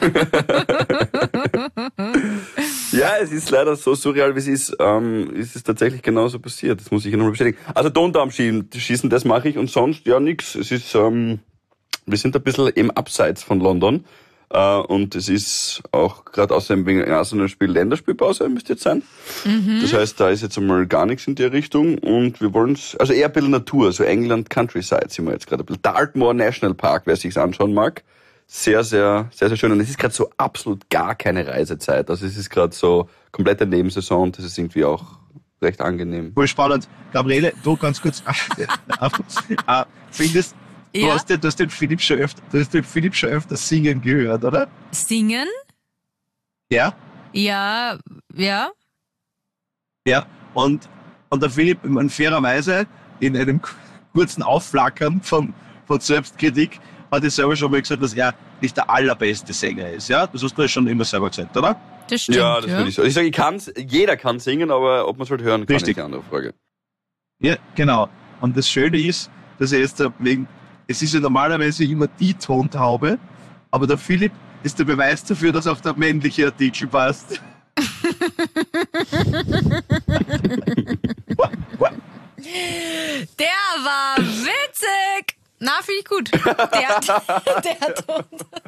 Ja, es ist leider so surreal, wie es ist. Ähm, es ist tatsächlich genauso passiert. Das muss ich nochmal bestätigen. Also Tontaubenschießen, das mache ich, und sonst ja nix. Es ist, ähm, wir sind ein bisschen im Abseits von London. Äh, und es ist auch gerade außerdem wegen Arsenal-Spiel Länderspielpause müsste jetzt sein. Mhm. Das heißt, da ist jetzt einmal gar nichts in der Richtung, und wir wollen es, also eher ein bisschen Natur, so England Countryside sind wir jetzt gerade ein bisschen. Dartmoor National Park, wer sich's anschauen mag. Sehr, sehr, sehr, sehr schön. Und es ist gerade so absolut gar keine Reisezeit. Also es ist gerade so komplette Nebensaison, und das ist irgendwie auch recht angenehm. Voll spannend. Gabriele, du ganz kurz, äh, findest, du, Ja? hast den, du hast den Philipp schon öfter, du hast den Philipp schon öfter singen gehört, oder? Singen? Ja? Ja, ja. Ja. Und, und der Philipp, ich meine, fairerweise, in einem kurzen Aufflackern von, von Selbstkritik, hat er selber schon mal gesagt, dass er nicht der allerbeste Sänger ist. Ja? Das hast du ja schon immer selber gesagt, oder? Das stimmt. Ja, das würde ich so. Ich sage, ich kann's, jeder kann singen, aber ob man es halt hören kann, Richtig. ist eine andere Frage. Ja, genau. Und das Schöne ist, dass er jetzt da wegen, es ist ja normalerweise immer die Tontaube, aber der Philipp ist der Beweis dafür, dass auch der männliche Artikel passt. Der war witzig. Na, finde ich gut. Der, der Ton.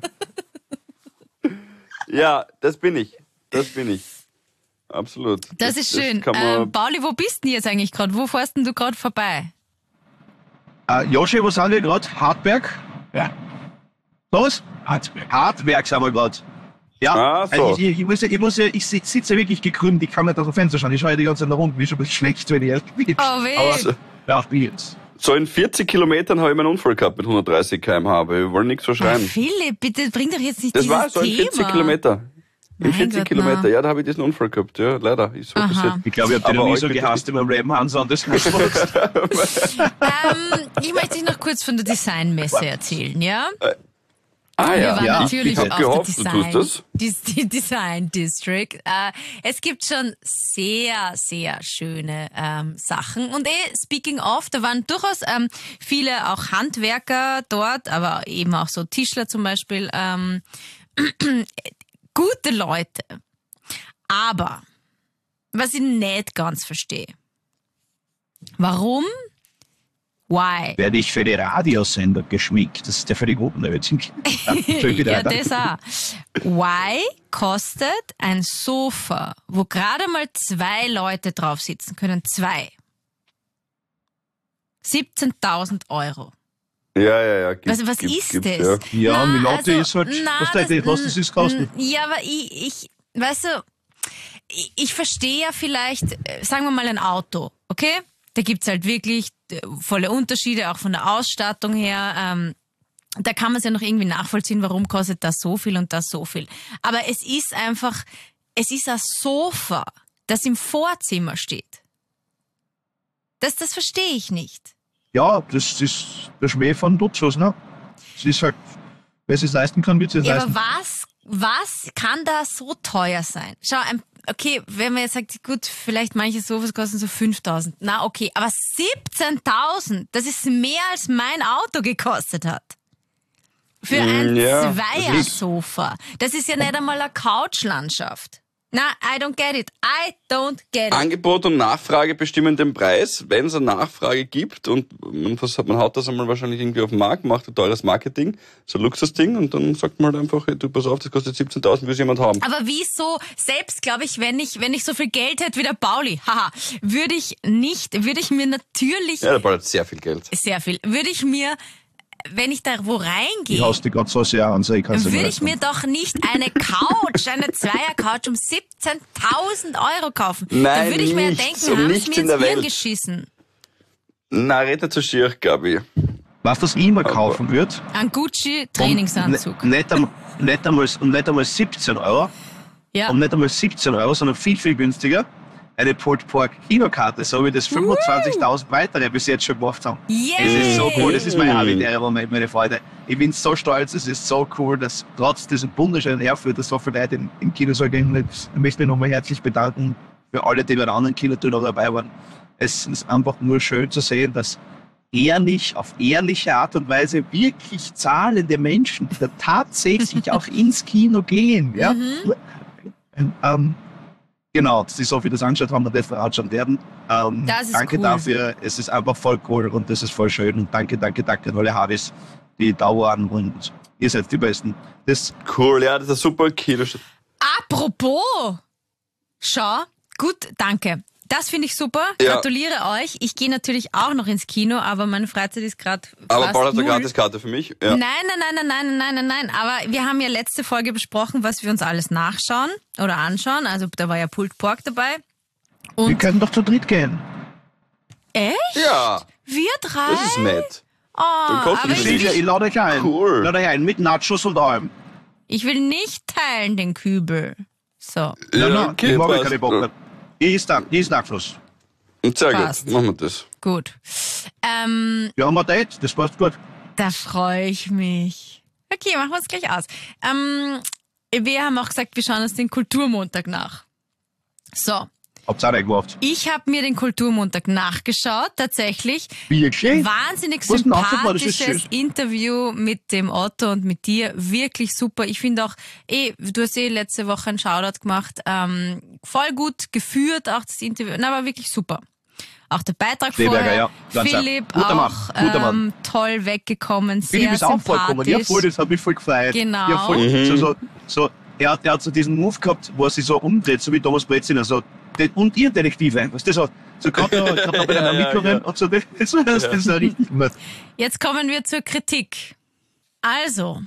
Ja, das bin ich. Das bin ich. Absolut. Das ist schön. kann man, Ähm, Pauli, wo bist denn jetzt eigentlich gerade? Wo fährst denn du gerade vorbei? Äh, Joshi, wo sind wir gerade? Hartberg? Ja. Was? Hartberg. Hartberg sind wir gerade. Ja, Ah, so. also ich, ich, muss ja, ich, muss ja, ich sitze ja wirklich gekrümmt, ich kann nicht aus dem Fenster schauen. Ich schaue ja die ganze Zeit nach unten, wie schon ein bisschen schlecht, wenn ich erst bin. Oh, weh. Aber ja, ich bin jetzt. so in vierzig Kilometern habe ich meinen Unfall gehabt mit hundertdreißig Kilometer pro Stunde. Wir wollen nichts Oh, verschreien. Philipp, bitte bring doch jetzt nicht Das dieses war so in Thema. vierzig Kilometer. In Mein vierzig Gott, Kilometer, na. ja, da habe ich diesen Unfall gehabt. Ja, leider. Ist so Aha. passiert. Ich glaube, ich habe dich Aber noch nie euch so bitte gehasst in meinem Leben, Hans, und das muss man jetzt. Ähm, ich möchte dich noch kurz von der Designmesse erzählen, ja? Ah Wir ja, waren ja, natürlich ich habe auf gehofft, der du Design, tust das. Dis- die Design District. Äh, es gibt schon sehr, sehr schöne ähm, Sachen. Und eh, speaking of, da waren durchaus ähm, viele auch Handwerker dort, aber eben auch so Tischler zum Beispiel. Ähm, gute Leute. Aber, was ich nicht ganz verstehe, warum? Why? Werde ich für die Radiosender geschminkt. Das ist ja völlig unnötig. Ja, Ja, das auch. Why kostet ein Sofa, wo gerade mal zwei Leute drauf sitzen können, zwei, siebzehntausend Euro? Ja, ja, ja. Gibt, Was, was gibt, ist gibt's, das? Ja. Ja, Na, Milotti also, ist halt, na, was das, das- was das ist, kosten. Ja, aber ich, ich weißt du, ich, ich verstehe ja vielleicht, äh, sagen wir mal ein Auto, okay? Da gibt's halt wirklich äh, volle Unterschiede, auch von der Ausstattung her. Ähm, da kann man es ja noch irgendwie nachvollziehen, warum kostet das so viel und das so viel. Aber es ist einfach, es ist ein Sofa, das im Vorzimmer steht. Das, das verstehe ich nicht. Ja, das ist der Schmäh von Dutschos, ne? Es ist halt, wer es sich leisten kann, wird es sich Ja, leisten. aber was, was kann da so teuer sein? Schau, ein, okay, wenn man jetzt sagt, gut, vielleicht manche Sofas kosten so fünftausend. Na, okay, aber siebzehntausend, das ist mehr als mein Auto gekostet hat. Für ein Ja, Zweier-Sofa. Das ist ja nicht einmal eine Couchlandschaft. Na, I don't get it. I don't get it. Angebot und Nachfrage bestimmen den Preis. Wenn es eine Nachfrage gibt und man, man haut das einmal wahrscheinlich irgendwie auf den Markt, macht ein teures Marketing, so ein Luxusding und dann sagt man halt einfach, hey, du pass auf, das kostet siebzehntausend, will es jemand haben. Aber wieso, selbst glaube ich, wenn ich, wenn ich so viel Geld hätte wie der Pauli, haha, würde ich nicht, würde ich mir natürlich, Ja, der Ball hat sehr viel Geld. sehr viel, würde ich mir, wenn ich da wo reingehe, Ich hasse die gerade so sehr an, so ich kann's nicht würde mehr ich mir doch nicht eine Couch, eine Zweier-Couch um siebzehntausend Euro kaufen. Da Nein, würde ich mir nichts, denken, um haben sie nichts mir in der ins Hirn Welt. geschissen. Na, red nicht so schier, Gabi. Was das ich immer kaufen würde, Ein Gucci-Trainingsanzug. Ne, nicht, einmal, nicht, einmal, und nicht einmal siebzehn Euro, Ja. und nicht einmal siebzehn Euro, sondern viel, viel günstiger, eine Pulled Pork Kinokarte, so wie das fünfundzwanzigtausend weitere bis jetzt schon gemacht haben. Yeah. Es ist so cool, das ist mein habitärer Moment, meine Freude. Ich bin so stolz, es ist so cool, dass trotz diesem wunderschönen Erfurt, dass so viele Leute in, in Kinosaal gehen. Ich möchte mich nochmal herzlich bedanken für alle, die bei der anderen Kinotour noch dabei waren. Es ist einfach nur schön zu sehen, dass ehrlich, auf ehrliche Art und Weise wirklich zahlende Menschen, die da tatsächlich auch ins Kino gehen. Ja? Mhm. Ähm, genau, dass die so viel das angeschaut haben und das anschauen werden. Ähm, Das ist danke cool. dafür, es ist einfach voll cool und das ist voll schön. Und danke, danke, danke an alle Harvis, die da waren und ihr seid die Besten. Das Cool, ja, das ist ein super Kino. Apropos, schau, gut, danke. Das finde ich super. Ja. Gratuliere euch. Ich gehe natürlich auch noch ins Kino, aber meine Freizeit ist gerade Aber fast Paul hat eine null. Gratiskarte für mich. Ja. Nein, nein, nein, nein, nein, nein, nein, nein. Aber wir haben ja letzte Folge besprochen, was wir uns alles nachschauen oder anschauen. Also da war ja Pulled Pork dabei. wir Und können doch zu dritt gehen. echt? Ja, Wir drei? das ist nett. Oh, Dann kostet aber es ich, nicht. Ich, ich lade euch ein. Cool. Lade euch ein mit Nachos und allem. ich will nicht teilen den Kübel. So. Ja, Ja, na, okay, ich mag passt. keine Bock. Hier ist, dann, hier ist Nachfluss. Sehr Passt. gut, machen wir das. Gut. Ähm, Ja, haben wir Date, das passt gut. da freue ich mich. Okay, machen wir es gleich aus. Ähm, wir haben auch gesagt, wir schauen uns den Kulturmontag nach. So, Habt's auch nicht gemacht. ich habe mir den Kulturmontag nachgeschaut, tatsächlich. Wirklich? Wahnsinnig Was denn nachgeschaut? Das ist sympathisches schön. Interview mit dem Otto und mit dir. Wirklich super. Ich finde auch, eh, du hast eh letzte Woche einen Shoutout gemacht. Ähm, voll gut geführt, auch das Interview. Na, war wirklich super. Auch der Beitrag Kleberger, vorher. ja. Ganz Philipp klar. Guter Mann, auch guter Mann. ähm, toll weggekommen. Sehr Philipp ist auch sympathisch. vollkommen. Ja, voll, das hat mich voll gefreut. Genau. Ja, voll, so, so, so, er, hat, er hat so diesen Move gehabt, wo er sich so umdreht, so wie Thomas Breziner, so, den, und ihr Detektive, was das hat. So gerade noch, gerade noch bei einer Ja, ja, Ermittlerin ja. und so, das, das, das, das ist so richtig gut. Jetzt kommen wir zur Kritik. Also,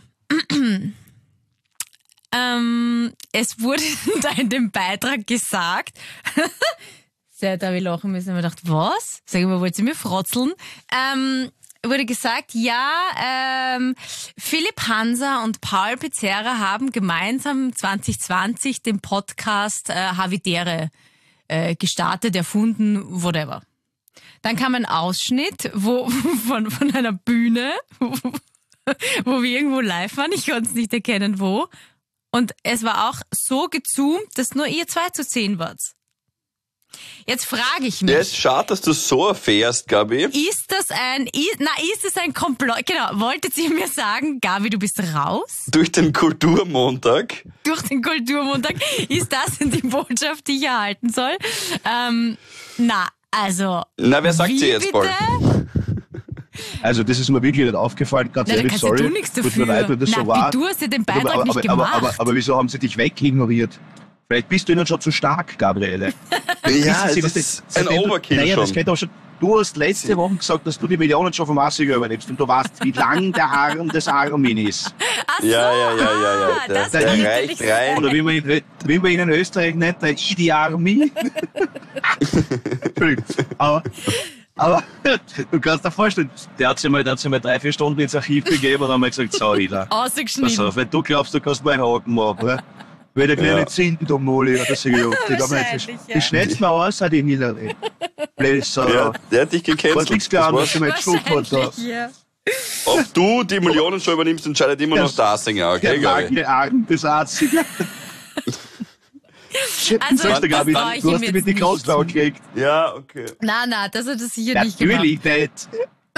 ähm, es wurde da in dem Beitrag gesagt, sehr, da habe ich lachen müssen, und mir gedacht, was? Sag ich mal, wollt ihr mir frotzeln? Ähm, wurde gesagt, ja, ähm, Philipp Hanser und Paul Pizzerra haben gemeinsam zwanzig zwanzig den Podcast äh, Havidere äh, gestartet, erfunden, whatever. Dann kam ein Ausschnitt wo, von, von einer Bühne, wo, wo wir irgendwo live waren. Ich konnte es nicht erkennen, wo. Und es war auch so gezoomt, dass nur ihr zwei zu sehen wart. Jetzt frage ich mich, Ja, ist schade, dass du so erfährst, Gabi. ist das ein, i- na, ist es ein Komplott? Genau, wolltet ihr mir sagen, Gabi, du bist raus Durch den Kulturmontag. durch den Kulturmontag? Ist das denn die Botschaft, die ich erhalten soll? Ähm, na, also. Na, wer sagt wie sie jetzt, Paul? bitte? Also, das ist mir wirklich nicht aufgefallen, ganz Na, da ehrlich, kannst ja sorry. du nichts Tut mir dafür. leid, wenn das Na, so war. du hast ja den Beitrag aber, nicht aber, gemacht. aber, aber, aber wieso haben sie dich wegignoriert? Vielleicht bist du ihnen schon zu stark, Gabriele. Ja, Wissen Sie, es was ist das- ein seitdem du- Overkill naja, das schon. geht auch schon. Du hast letzte Woche gesagt, dass du die Millionen schon vom Massiger übernimmst und du weißt, wie lang der Arm des Armin ist. Ach so, Ja, ja, ja, ja, ja. ah, Der- das der wollte reicht ich rein. Oder wie man ihn, wie man ihn in Österreich nennt, der Idi Army. Entschuldigung. Aber, aber du kannst dir vorstellen, der hat sich mal, der hat sich mal drei, vier Stunden ins Archiv begeben und dann haben wir gesagt, so Ida, pass ausgeschnitten. auf, wenn du glaubst, du kannst meinen Haken machen, ne? Weil der kleine Ja. Zinten da mal, ja, das sag ich auch. Die, Wahrscheinlich, ja. die schnellst mal aus, hat die Hillary. Blöd, so. Ja, der hat dich Was gecancelt. liegt's klar, Das dass sie war's. mal geschluckt hat da. Wahrscheinlich, ja. Ob du die Millionen schon übernimmst, entscheidet immer noch der Asinger, okay, Der Gabi? lange Arm des Arztes. Also, Sagst du, Gabi, das trau ich du ihm hast dich jetzt mit die nicht Kosten gekriegt. Ja, okay. Nein, nein, das hat er sicher nicht gemacht. Natürlich nicht.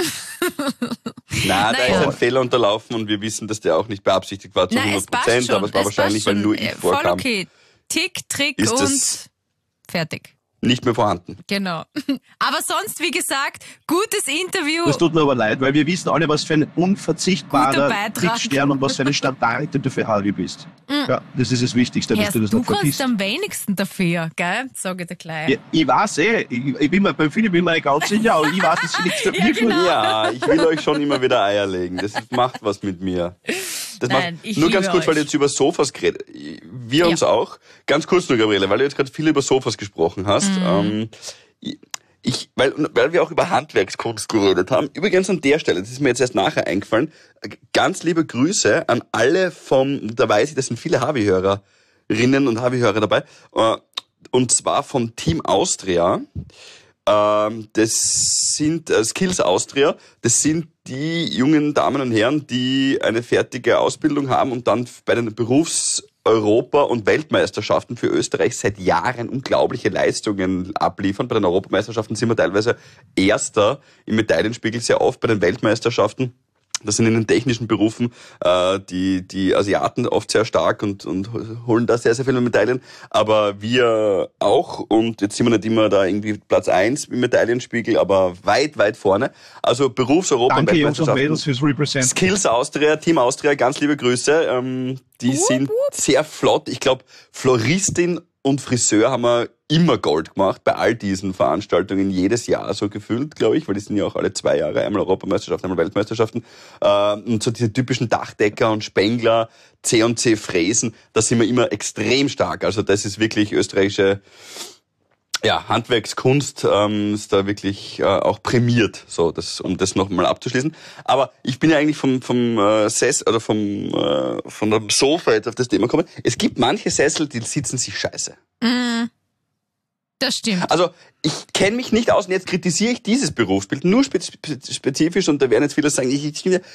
Na, da Naja. ist ein Fehler unterlaufen und wir wissen, dass der auch nicht beabsichtigt war zu Nein, es hundert passt Prozent, schon. aber es war es wahrscheinlich, passt weil schon. nur ich Äh, Voll vorkam, okay. Tick, Trick Ist und das- fertig. nicht mehr vorhanden. Genau. Aber sonst, wie gesagt, gutes Interview. Das tut mir aber leid, weil wir wissen alle, was für ein Guter unverzichtbarer Beitrag. Kriegsstern und was für eine Standarte du für Harvey bist. Ja, das ist das Wichtigste, dass Erst du das du nicht kannst vergisst. am wenigsten dafür, gell? Sag ich dir gleich. Ja, ich weiß eh, ich, ich bin mir bei Philipp immer nicht ganz sicher, aber ich weiß, dass sie nichts dafür Ja, genau. Ja, ich will euch schon immer wieder Eier legen. Das macht was mit mir. Das Nein, macht, ich nur ganz liebe kurz, weil euch. du jetzt über Sofas geredet. Wir Ja. uns auch. Ganz kurz nur, Gabriele, weil du jetzt gerade viel über Sofas gesprochen hast. Mhm. Ähm, ich, weil, weil wir auch über Handwerkskunst geredet haben. Übrigens an der Stelle, das ist mir jetzt erst nachher eingefallen, ganz liebe Grüße an alle vom, da weiß ich, das sind viele Harvey-Hörerinnen und Harvey-Hörer dabei, äh, und zwar vom Team Austria. Ähm, das sind äh, Skills Austria. Das sind die jungen Damen und Herren, die eine fertige Ausbildung haben und dann bei den Berufs-, Europa- und Weltmeisterschaften für Österreich seit Jahren unglaubliche Leistungen abliefern. Bei den Europameisterschaften sind wir teilweise Erster im Medaillenspiegel, sehr oft bei den Weltmeisterschaften. Das sind in den technischen Berufen äh, die die Asiaten oft sehr stark und und holen da sehr, sehr viele Medaillen. Aber wir auch. Und jetzt sind wir nicht immer da irgendwie Platz eins im Medaillenspiegel, aber weit, weit vorne. Also Berufs-Europa- und Danke, Jungs und Weltmeisterschaften. Mädels, fürs Represent. Skills Austria, Team Austria, ganz liebe Grüße. Ähm, die sind sehr flott. Ich glaube, Floristin und Friseur haben wir immer Gold gemacht bei all diesen Veranstaltungen, jedes Jahr so gefühlt, glaube ich, weil die sind ja auch alle zwei Jahre, einmal Europameisterschaften, einmal Weltmeisterschaften. Äh, und so diese typischen Dachdecker und Spengler, C und C Fräsen, da sind wir immer extrem stark. Also das ist wirklich österreichische ja, Handwerkskunst, ähm, ist da wirklich äh, auch prämiert, so das, um das nochmal abzuschließen. Aber ich bin ja eigentlich vom vom äh, Sess oder vom äh, von dem Sofa jetzt auf das Thema gekommen. Es gibt manche Sessel, die sitzen sich scheiße. Das stimmt. Also ich kenne mich nicht aus und jetzt kritisiere ich dieses Berufsbild nur spez spezifisch und da werden jetzt viele sagen, ich, ich finde,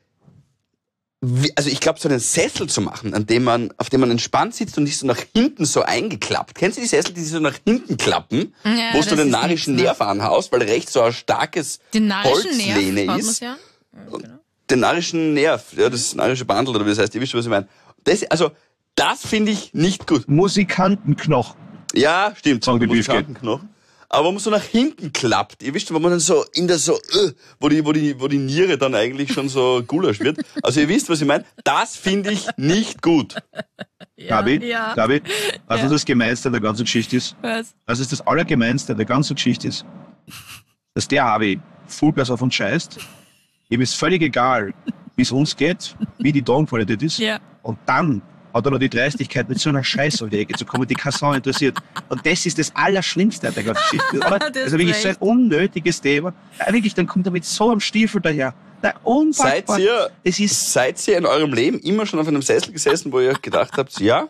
wie, also ich glaube, so einen Sessel zu machen, an dem man, auf dem man entspannt sitzt und nicht so nach hinten so eingeklappt. Kennst du die Sessel, die sich so nach hinten klappen, Ja, wo du das den ist narischen nichts, ne? Nerv anhaust, weil rechts so ein starkes Den narischen Holzlehne Nerv hat ist. man's ja. Ja, genau. Den narischen Nerv, ja, das narische Bandel oder wie das heißt, ihr wisst, was ich meine. Das, also, das finde ich nicht gut. Musikantenknochen. Ja, stimmt. Sagen die Musikantenknochen. Aber wenn man so nach hinten klappt, ihr wisst, wenn man dann so in der so, äh, wo die, wo die, wo die Niere dann eigentlich schon so Gulasch wird. Also ihr wisst, was ich meine. Das finde ich nicht gut. Gabi, ja. Gabi, also Ja. das Gemeinste der ganzen Geschichte ist, Was? also das Allergemeinste der ganzen Geschichte ist, dass der Harvey Vollgas auf uns scheißt. Ihm ist völlig egal, wie es uns geht, wie die Tonqualität ist. Ja. Und dann hat er noch die Dreistigkeit, mit so einer Scheiße um die Ecke zu kommen, die kein Sau interessiert. Und das ist das Allerschlimmste an der ganzen Geschichte. Oder? Das Also wirklich so ein recht. unnötiges Thema. Ja, wirklich, dann kommt er mit so einem Stiefel daher. Na, Seid unpackbar. ihr, Das ist seid ihr in eurem Leben immer schon auf einem Sessel gesessen, wo ihr gedacht habt, ja,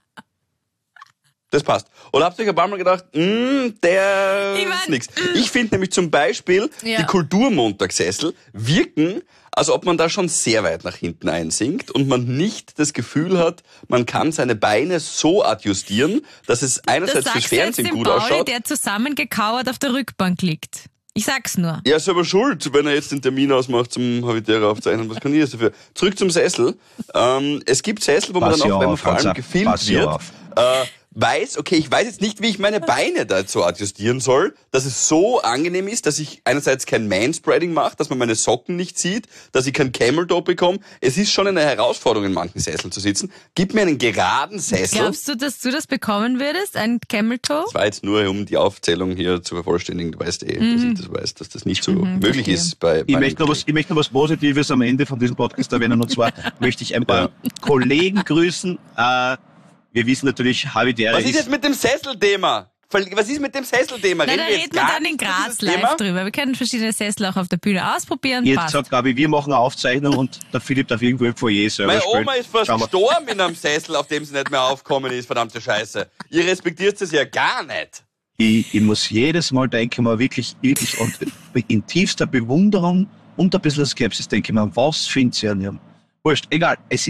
das passt. Oder habt ihr euch ein paar Mal gedacht, mh, der Ich mein, ist nix. Ich finde nämlich zum Beispiel, Ja. die Kulturmontagssessel wirken, als ob man da schon sehr weit nach hinten einsinkt und man nicht das Gefühl hat, man kann seine Beine so adjustieren, dass es Das einerseits fürs sagst du jetzt Fernsehen dem gut Pauli, ausschaut. der zusammengekauert auf der Rückbank liegt. Ich sag's nur. Ja, ist aber schuld, wenn er jetzt den Termin ausmacht zum Habitäre aufzeichnen. Was kann ich jetzt dafür? Zurück zum Sessel. Ähm, es gibt Sessel, wo man Pass dann ja auch, wenn man auf, vor allem Hansa. gefilmt Pass ja wird, auf. äh, weiß, okay, ich weiß jetzt nicht, wie ich meine Beine dazu adjustieren soll, dass es so angenehm ist, dass ich einerseits kein Manspreading mache, dass man meine Socken nicht sieht, dass ich kein Camel Toe bekomme. Es ist schon eine Herausforderung, in manchen Sesseln zu sitzen. Gib mir einen geraden Sessel. Glaubst du, dass du das bekommen würdest? Ein Camel Toe? Das war jetzt nur, um die Aufzählung hier zu vervollständigen. Du weißt eh, dass ich das weiß, dass das nicht so möglich verstehe. ist bei Ich möchte, noch was, ich möchte noch was Positives am Ende von diesem Podcast erwähnen. Und zwar möchte ich ein paar Kollegen grüßen. Äh, wir wissen natürlich, Habitäre Was ist jetzt mit dem Sesselthema? Was ist mit dem Sesselthema? Na, da wir jetzt reden wir gar dann in nicht über Graz dieses live Thema? drüber. Wir können verschiedene Sessel auch auf der Bühne ausprobieren. Jetzt Passt. sagt Gabi, wir machen eine Aufzeichnung und der Philipp darf irgendwo im Foyer selber Meine spielen. Oma ist fast Schauen wir. gestorben in einem Sessel, auf dem sie nicht mehr aufkommen ist, verdammte Scheiße. Ihr respektiert es ja gar nicht. Ich, ich muss jedes Mal denken, mal wirklich, wirklich und in tiefster Bewunderung und ein bisschen Skepsis denke ich mir, was findet sie an ihrem? Wurscht, egal, es ist,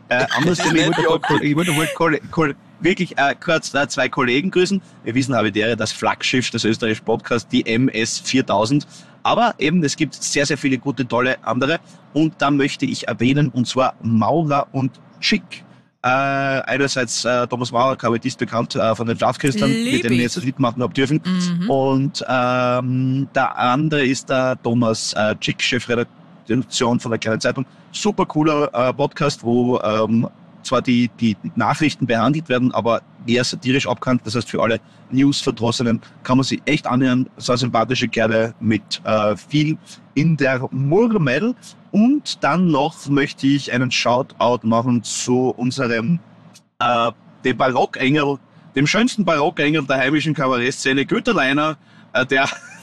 Äh, anders, ich wollte, ich wollte, wollte Kolle, Kolle, wirklich äh, kurz äh, zwei Kollegen grüßen. Wir wissen, Havidere, das Flaggschiff des österreichischen Podcasts, die M S viertausend. Aber eben, es gibt sehr, sehr viele gute, tolle andere. Und da möchte ich erwähnen, und zwar Maurer und Chick. Äh, einerseits äh, Thomas Maurer, Kabarettist, bekannt äh, von den Schlafküstern, mit dem ich jetzt das Lied machen habe dürfen. Mhm. Und ähm, der andere ist der Thomas äh, Chick, Chefredaktion von der Kleinen Zeitung. Super cooler äh, Podcast, wo ähm, zwar die, die Nachrichten behandelt werden, aber eher satirisch abkannt. Das heißt, für alle News-Verdrossenen kann man sich echt annähern. So sympathische Kerle mit äh, viel in der Murmel. Und dann noch möchte ich einen Shoutout machen zu unserem äh, dem Barockengel, dem schönsten Barockengel der heimischen Kabarettszene, Günther Leiner, äh, der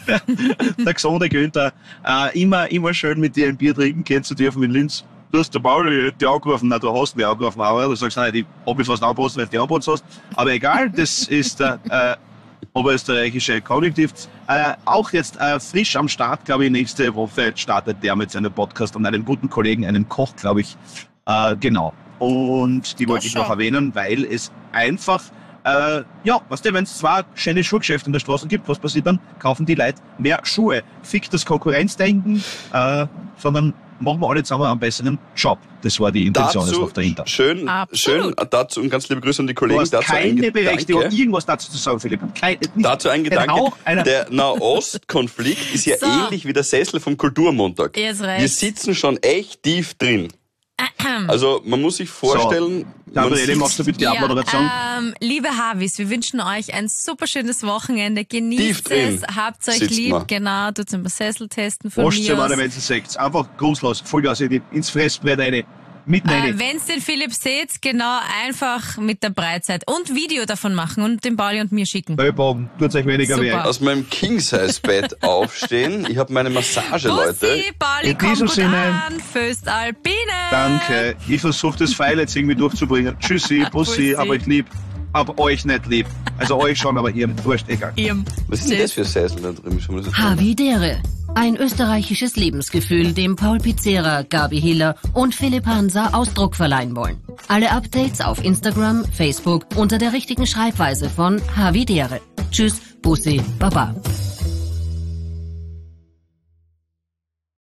der gesunde Günther, äh, immer, immer schön mit dir ein Bier trinken gehen zu dürfen in Linz. Du hast der Pauli die angerufen, nein, du hast mich angerufen, aber du sagst, nein, ich hab mich fast angepasst, weil du die angepasst hast. Aber egal, das ist der äh, oberösterreichische Konjunktiv. Äh, auch jetzt äh, frisch am Start, glaube ich, nächste Woche startet der mit seinem Podcast und einem guten Kollegen, einem Koch, glaube ich. Äh, genau. Und die wollte ich noch erwähnen, weil es einfach, äh, ja, weißt du, wenn es zwei schöne Schuhgeschäfte in der Straße gibt, was passiert dann? Kaufen die Leute mehr Schuhe. Fick das Konkurrenzdenken, äh, sondern machen wir alle zusammen einen besseren Job. Das war die Intention dazu, noch dahinter. Schön, schön dazu und ganz liebe Grüße an die Kollegen. Du hast dazu keine Berechtigung, irgendwas dazu zu sagen, Philipp. Kein, dazu ein Gedanke. Der Nahostkonflikt ist ja so ähnlich wie der Sessel vom Kulturmontag. Wir sitzen schon echt tief drin. Also man muss sich vorstellen... So, Gabriele, machst du bitte die Abmoderation? Ja, ähm, liebe Havis, wir wünschen euch ein super schönes Wochenende. Genießt es, habt euch lieb. Wir. Genau, tut's ein paar Sessel testen von Wascht mir aus. Wascht wenn ihr seht. Einfach grußlos, Vollgas ins Fressbrett rein. Mitten rein. Äh, Wenn ihr den Philipp seht, genau, einfach mit der Breitseite und Video davon machen und den Pauli und mir schicken. Ellbogen, tut's euch weniger weh. Aus meinem King-Size-Bett aufstehen. Ich habe meine Massage, Bussi, Leute. Pauli, in komm gut Sinne. an. Föst Alpine. Danke. Ich versuche das Pfeil jetzt irgendwie durchzubringen. Tschüssi, Bussi, hab euch lieb. Hab euch nicht lieb. Also euch schon, aber ihr, wurscht, egal. Was ist denn das für Sessel da drüben? Havidere. Ein österreichisches Lebensgefühl, dem Paul Pizzera, Gabi Hiller und Philipp Hansa Ausdruck verleihen wollen. Alle Updates auf Instagram, Facebook unter der richtigen Schreibweise von Havidere. Tschüss, Bussi, Baba.